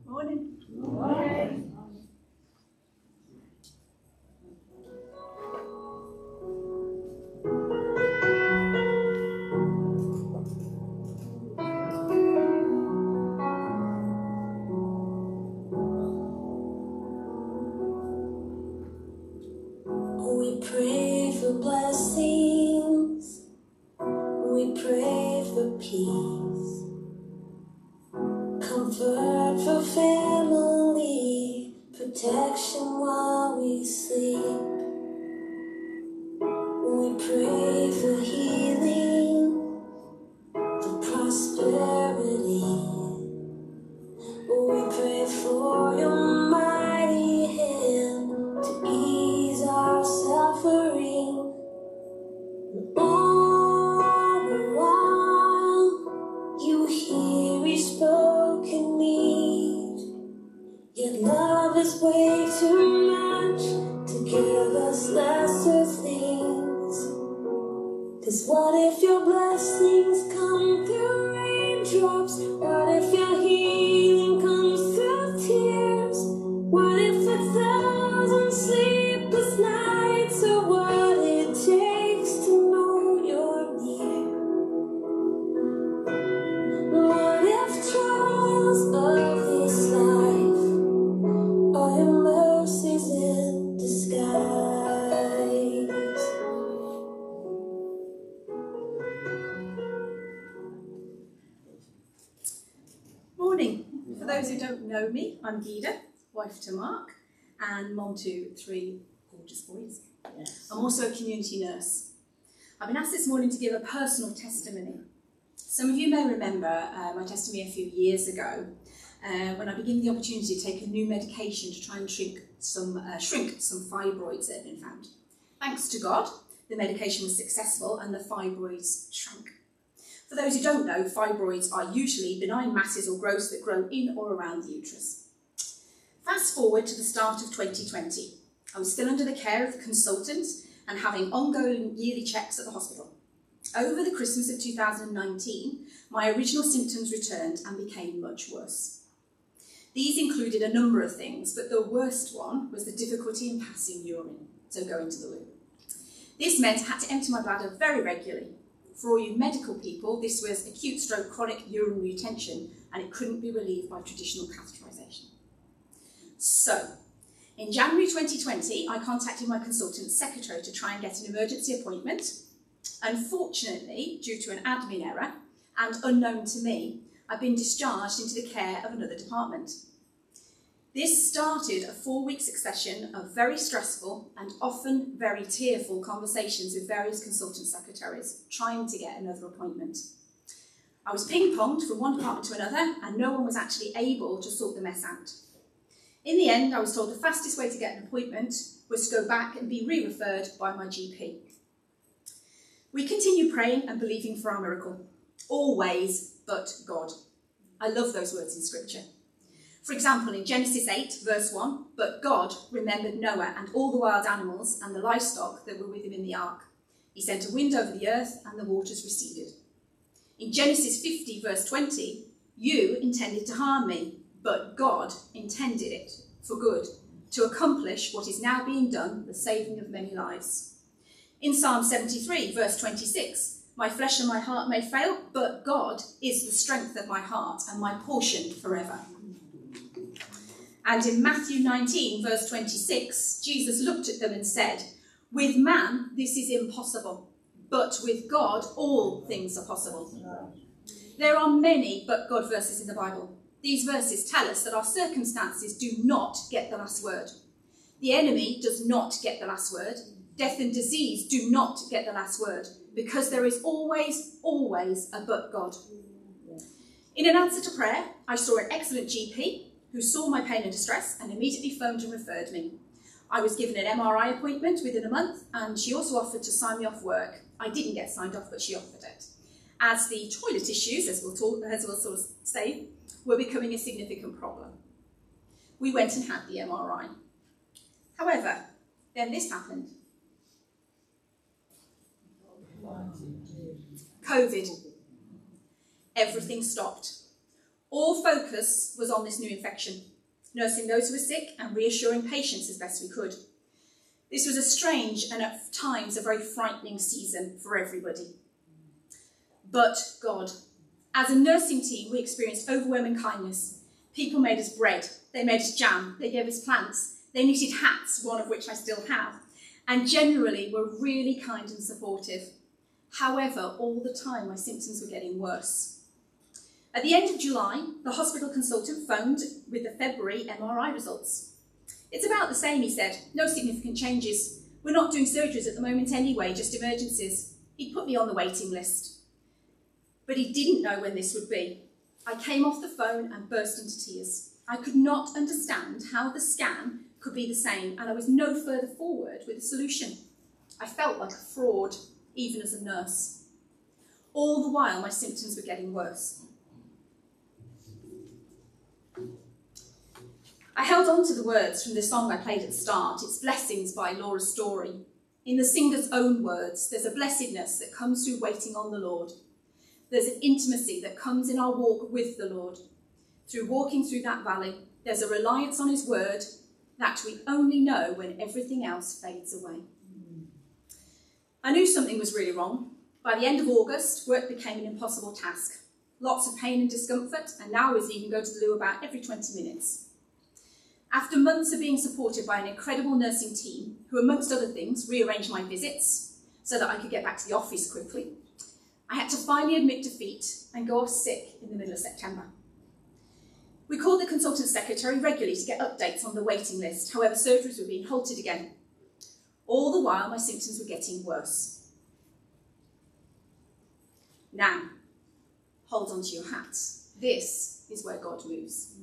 Morning. Morning. We pray for blessings, we pray for peace, comfort for family, protection while we sleep. We pray for healing, for prosperity. We pray for your mighty hand to ease our suffering. All the while, you hear each spoken need. Your love is way too much to give us lesser things. 'Cause what if your blessings come through raindrops? What if your healing comes through tears? What if 1,000 sleepless nights are what it takes to know you're near? What if trials of this life are your mercies in disguise? Morning. For those who don't know me, I'm Gita, wife to Mark, and mom to 3 gorgeous boys. Yes. I'm also a community nurse. I've been asked this morning to give a personal testimony. Some of you may remember my testimony a few years ago when I began the opportunity to take a new medication to try and shrink some fibroids that had been found. Thanks to God, the medication was successful and the fibroids shrank. For those who don't know, fibroids are usually benign masses or growths that grow in or around the uterus. Fast forward to the start of 2020. I was still under the care of the consultant and having ongoing yearly checks at the hospital. Over the Christmas of 2019, my original symptoms returned and became much worse. These included a number of things, but the worst one was the difficulty in passing urine, so going to the loo. This meant I had to empty my bladder very regularly. For all you medical people, this was acute stroke chronic urinary retention, and it couldn't be relieved by traditional catheterisation. So, in January 2020, I contacted my consultant's secretary to try and get an emergency appointment. Unfortunately, due to an admin error, and unknown to me, I've been discharged into the care of another department. This started a 4-week succession of very stressful and often very tearful conversations with various consultant secretaries, trying to get another appointment. I was ping-ponged from one department to another, and no one was actually able to sort the mess out. In the end, I was told the fastest way to get an appointment was to go back and be re-referred by my GP. We continue praying and believing for our miracle. Always but God. I love those words in Scripture. For example, in Genesis 8, verse 1, but God remembered Noah and all the wild animals and the livestock that were with him in the ark. He sent a wind over the earth and the waters receded. In Genesis 50, verse 20, you intended to harm me, but God intended it for good, to accomplish what is now being done, the saving of many lives. In Psalm 73, verse 26, my flesh and my heart may fail, but God is the strength of my heart and my portion forever. And in Matthew 19, verse 26, Jesus looked at them and said, with man, this is impossible, but with God, all things are possible. There are many but God verses in the Bible. These verses tell us that our circumstances do not get the last word. The enemy does not get the last word. Death and disease do not get the last word, because there is always, always a but God. In an answer to prayer, I saw an excellent GP who saw my pain and distress and immediately phoned and referred me. I was given an MRI appointment within a month, and she also offered to sign me off work. I didn't get signed off, but she offered it, as the toilet issues, as we'll sort of say, were becoming a significant problem. We went and had the MRI. However, then this happened. COVID. Everything stopped. All focus was on this new infection, nursing those who were sick and reassuring patients as best we could. This was a strange and at times a very frightening season for everybody. But God. As a nursing team, we experienced overwhelming kindness. People made us bread, they made us jam, they gave us plants, they knitted hats, one of which I still have, and generally were really kind and supportive. However, all the time my symptoms were getting worse. At the end of July, the hospital consultant phoned with the February MRI results. It's about the same, he said, no significant changes. We're not doing surgeries at the moment anyway, just emergencies. He put me on the waiting list. But he didn't know when this would be. I came off the phone and burst into tears. I could not understand how the scan could be the same, and I was no further forward with a solution. I felt like a fraud, even as a nurse. All the while, my symptoms were getting worse. I held on to the words from the song I played at the start. It's Blessings by Laura Story. In the singer's own words, there's a blessedness that comes through waiting on the Lord. There's an intimacy that comes in our walk with the Lord. Through walking through that valley, there's a reliance on his word that we only know when everything else fades away. I knew something was really wrong. By the end of August, work became an impossible task. Lots of pain and discomfort, and now I was even go to the loo about every 20 minutes. After months of being supported by an incredible nursing team, who amongst other things rearranged my visits so that I could get back to the office quickly, I had to finally admit defeat and go off sick in the middle of September. We called the consultant secretary regularly to get updates on the waiting list. However, surgeries were being halted again. All the while, my symptoms were getting worse. Now, hold on to your hats. This is where God moves.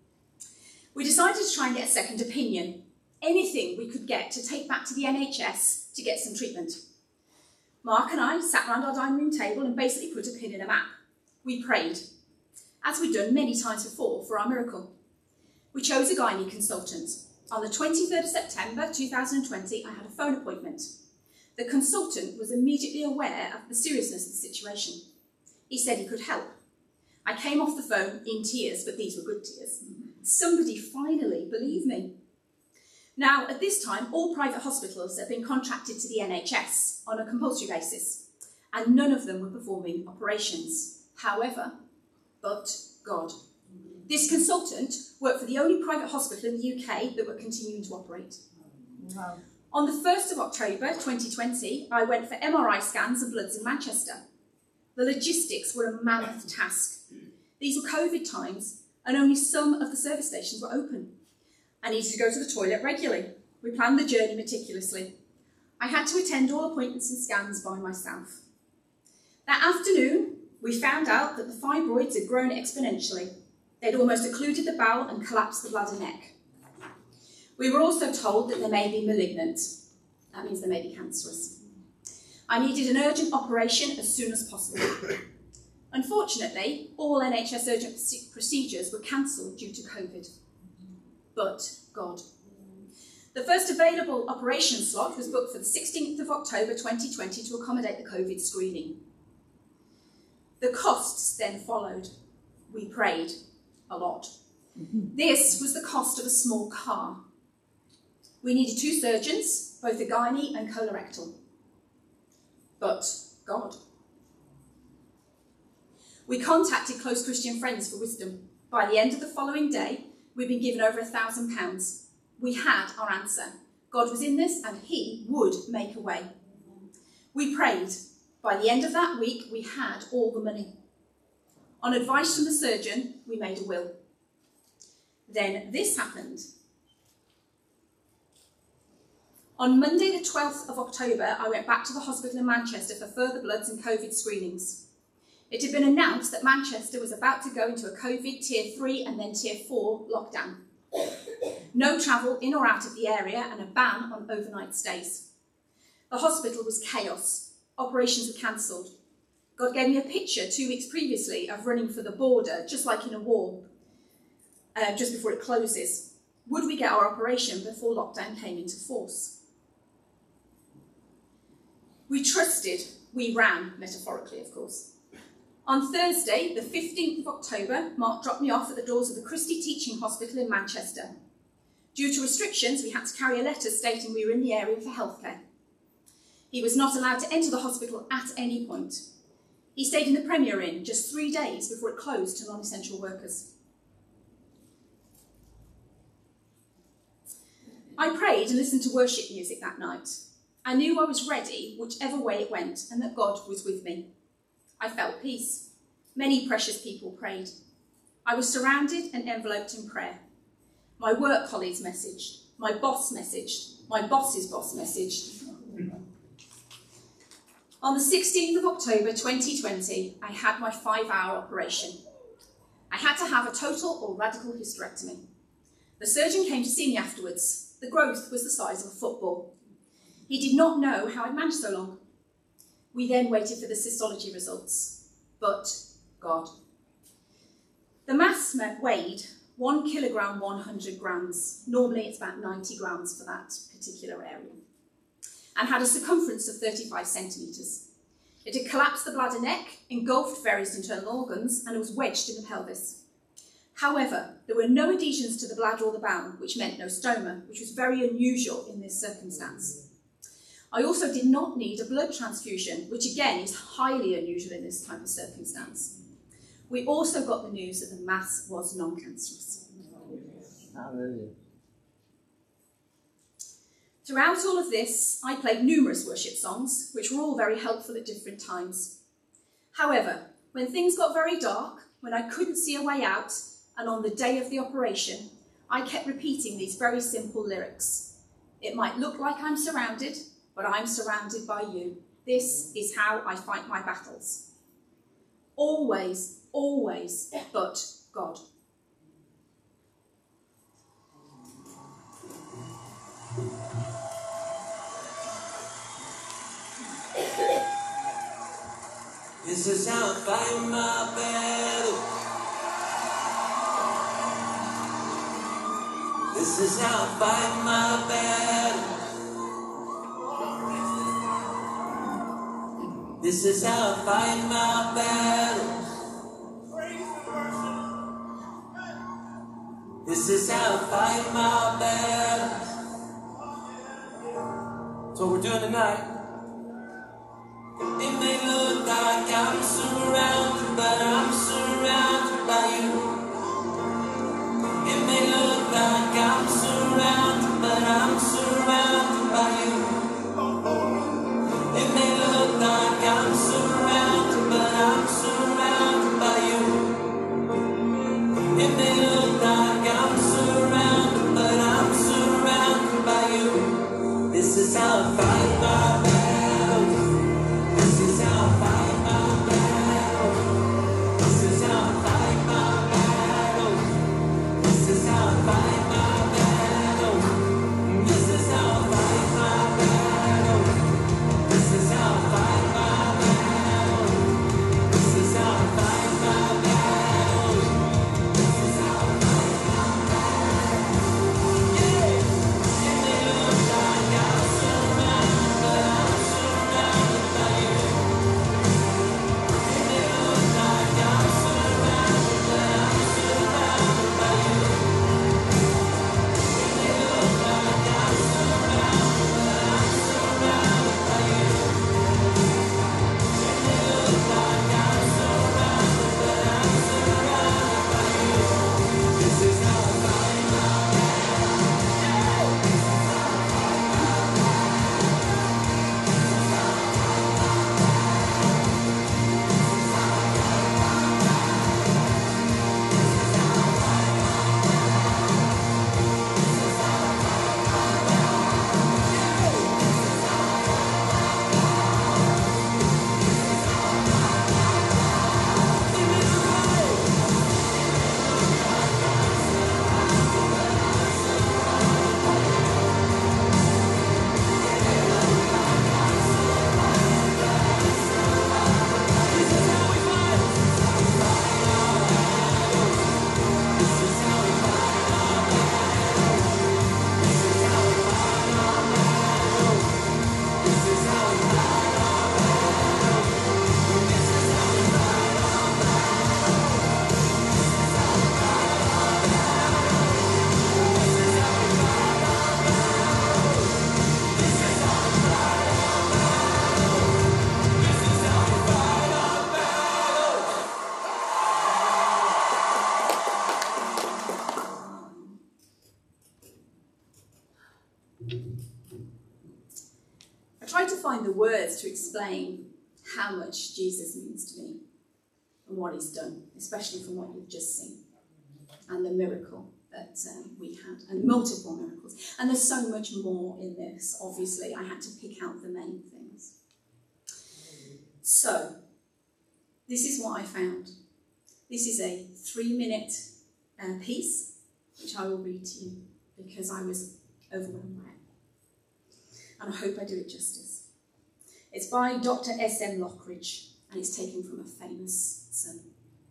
We decided to try and get a second opinion. Anything we could get to take back to the NHS to get some treatment. Mark and I sat round our dining room table and basically put a pin in a map. We prayed, as we'd done many times before for our miracle. We chose a gynae consultant. On the 23rd of September 2020, I had a phone appointment. The consultant was immediately aware of the seriousness of the situation. He said he could help. I came off the phone in tears, but these were good tears. Somebody finally believed me. Now, at this time, all private hospitals have been contracted to the NHS on a compulsory basis, and none of them were performing operations. However, but God. This consultant worked for the only private hospital in the UK that were continuing to operate. Wow. On the 1st of October 2020, I went for MRI scans and bloods in Manchester. The logistics were a mammoth task. These were COVID times, and only some of the service stations were open. I needed to go to the toilet regularly. We planned the journey meticulously. I had to attend all appointments and scans by myself. That afternoon, we found out that the fibroids had grown exponentially. They'd almost occluded the bowel and collapsed the bladder neck. We were also told that they may be malignant. That means they may be cancerous. I needed an urgent operation as soon as possible. Unfortunately, all NHS urgent procedures were cancelled due to COVID. But God. The first available operation slot was booked for the 16th of October 2020 to accommodate the COVID screening. The costs then followed. We prayed a lot. This was the cost of a small car. We needed 2 surgeons, both a gynae and colorectal. But God. We contacted close Christian friends for wisdom. By the end of the following day, we'd been given over £1,000. We had our answer. God was in this and he would make a way. We prayed. By the end of that week, we had all the money. On advice from the surgeon, we made a will. Then this happened. On Monday the 12th of October, I went back to the hospital in Manchester for further bloods and COVID screenings. It had been announced that Manchester was about to go into a COVID Tier 3 and then Tier 4 lockdown. No travel in or out of the area and a ban on overnight stays. The hospital was chaos. Operations were cancelled. God gave me a picture 2 weeks previously of running for the border, just like in a war, just before it closes. Would we get our operation before lockdown came into force? We trusted, we ran, metaphorically of course. On Thursday, the 15th of October, Mark dropped me off at the doors of the Christie Teaching Hospital in Manchester. Due to restrictions, we had to carry a letter stating we were in the area for healthcare. He was not allowed to enter the hospital at any point. He stayed in the Premier Inn just 3 days before it closed to non-essential workers. I prayed and listened to worship music that night. I knew I was ready whichever way it went and that God was with me. I felt peace. Many precious people prayed. I was surrounded and enveloped in prayer. My work colleagues messaged. My boss messaged. My boss's boss messaged. On the 16th of October 2020, I had my 5-hour operation. I had to have a total or radical hysterectomy. The surgeon came to see me afterwards. The growth was the size of a football. He did not know how I'd managed so long. We then waited for the cystology results, but God. The mass weighed 1 kilogram, 100 grams. Normally it's about 90 grams for that particular area, and had a circumference of 35 centimetres. It had collapsed the bladder neck, engulfed various internal organs, and it was wedged in the pelvis. However, there were no adhesions to the bladder or the bowel, which meant no stoma, which was very unusual in this circumstance. I also did not need a blood transfusion, which again is highly unusual in this type of circumstance. We also got the news that the mass was non-cancerous. Hallelujah. Throughout all of this, I played numerous worship songs, which were all very helpful at different times. However, when things got very dark, when I couldn't see a way out, and on the day of the operation, I kept repeating these very simple lyrics. It might look like I'm surrounded, but I'm surrounded by you. This is how I fight my battles. Always, always, but God. This is how I fight my battle. This is how I fight my battle. This is how I fight my battles. This is how I fight my battles. That's what we're doing tonight. It may look like I'm surrounded, but I'm surrounded by you. It may look like I'm surrounded, but I'm surrounded by you. It may look like I'm surrounded, but I'm surrounded by you. It may look like I'm surrounded, but I'm surrounded by you. This is how I fight my battles. This is how I fight my battles. This is how I fight my battles. This is how I fight my battles. This is how I fight my battles. This is how I fight my battles. This is how I fight my battles. This is how find the words to explain how much Jesus means to me and what he's done, especially from what you've just seen, and the miracle that we had, and multiple miracles. And there's so much more in this, obviously. I had to pick out the main things. So, this is what I found. This is a 3-minute piece, which I will read to you because I was overwhelmed by it. And I hope I do it justice. It's by Dr. S.M. Lockridge, and it's taken from a famous sermon.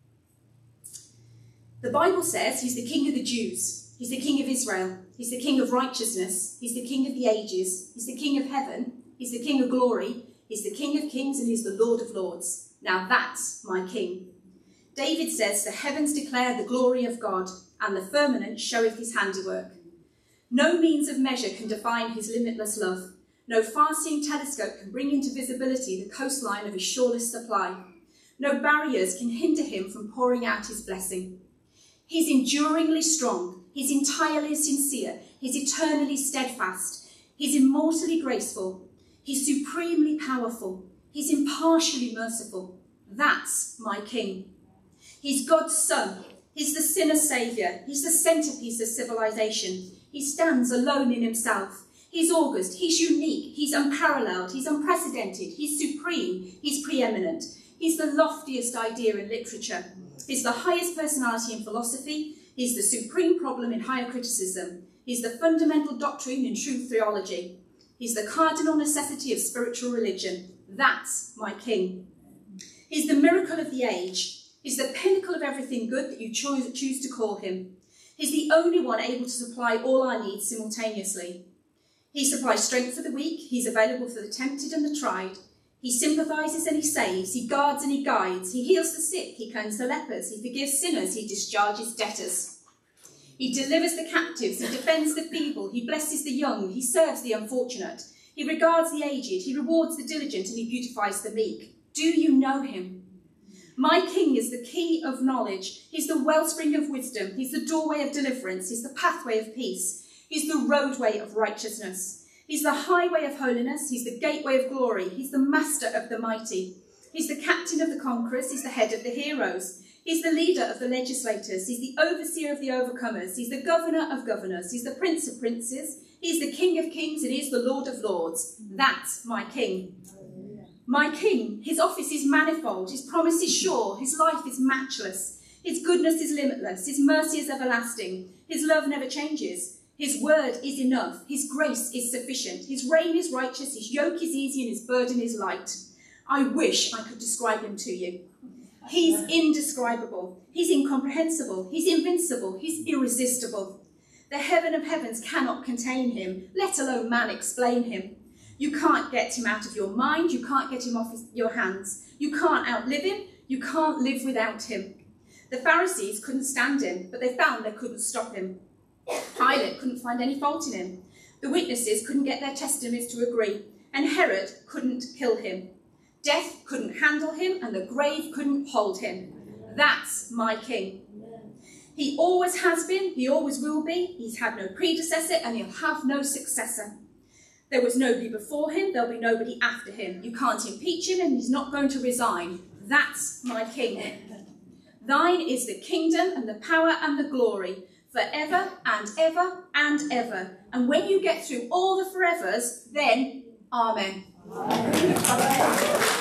The Bible says he's the King of the Jews. He's the King of Israel. He's the King of righteousness. He's the King of the ages. He's the King of heaven. He's the King of glory. He's the King of kings, and he's the Lord of lords. Now that's my King. David says, the heavens declare the glory of God, and the firmament showeth his handiwork. No means of measure can define his limitless love. No far-seeing telescope can bring into visibility the coastline of his shoreless supply. No barriers can hinder him from pouring out his blessing. He's enduringly strong. He's entirely sincere. He's eternally steadfast. He's immortally graceful. He's supremely powerful. He's impartially merciful. That's my King. He's God's Son. He's the sinner's saviour. He's the centrepiece of civilization. He stands alone in himself. He's august. He's unique. He's unparalleled. He's unprecedented. He's supreme. He's preeminent. He's the loftiest idea in literature. He's the highest personality in philosophy. He's the supreme problem in higher criticism. He's the fundamental doctrine in true theology. He's the cardinal necessity of spiritual religion. That's my King. He's the miracle of the age. He's the pinnacle of everything good that you choose to call him. He's the only one able to supply all our needs simultaneously. He supplies strength for the weak. He's available for the tempted and the tried. He sympathises and he saves. He guards and he guides. He heals the sick. He cleanses the lepers. He forgives sinners. He discharges debtors. He delivers the captives. He defends the feeble. He blesses the young. He serves the unfortunate. He regards the aged. He rewards the diligent and he beautifies the meek. Do you know him? My King is the key of knowledge. He's the wellspring of wisdom. He's the doorway of deliverance. He's the pathway of peace. He's the roadway of righteousness. He's the highway of holiness. He's the gateway of glory. He's the master of the mighty. He's the captain of the conquerors. He's the head of the heroes. He's the leader of the legislators. He's the overseer of the overcomers. He's the governor of governors. He's the prince of princes. He's the King of kings and he's the Lord of lords. That's my King. My King, his office is manifold. His promise is sure. His life is matchless. His goodness is limitless. His mercy is everlasting. His love never changes. His word is enough. His grace is sufficient. His reign is righteous. His yoke is easy and his burden is light. I wish I could describe him to you. He's indescribable. He's incomprehensible. He's invincible. He's irresistible. The heaven of heavens cannot contain him, let alone man explain him. You can't get him out of your mind. You can't get him off your hands. You can't outlive him. You can't live without him. The Pharisees couldn't stand him, but they found they couldn't stop him. Pilate couldn't find any fault in him. The witnesses couldn't get their testimonies to agree, and Herod couldn't kill him. Death couldn't handle him, and the grave couldn't hold him. That's my King. He always has been, he always will be. He's had no predecessor, and he'll have no successor. There was nobody before him, there'll be nobody after him. You can't impeach him, and he's not going to resign. That's my King. Thine is the kingdom and the power and the glory, forever and ever and ever. And when you get through all the forevers, then, Amen. Amen.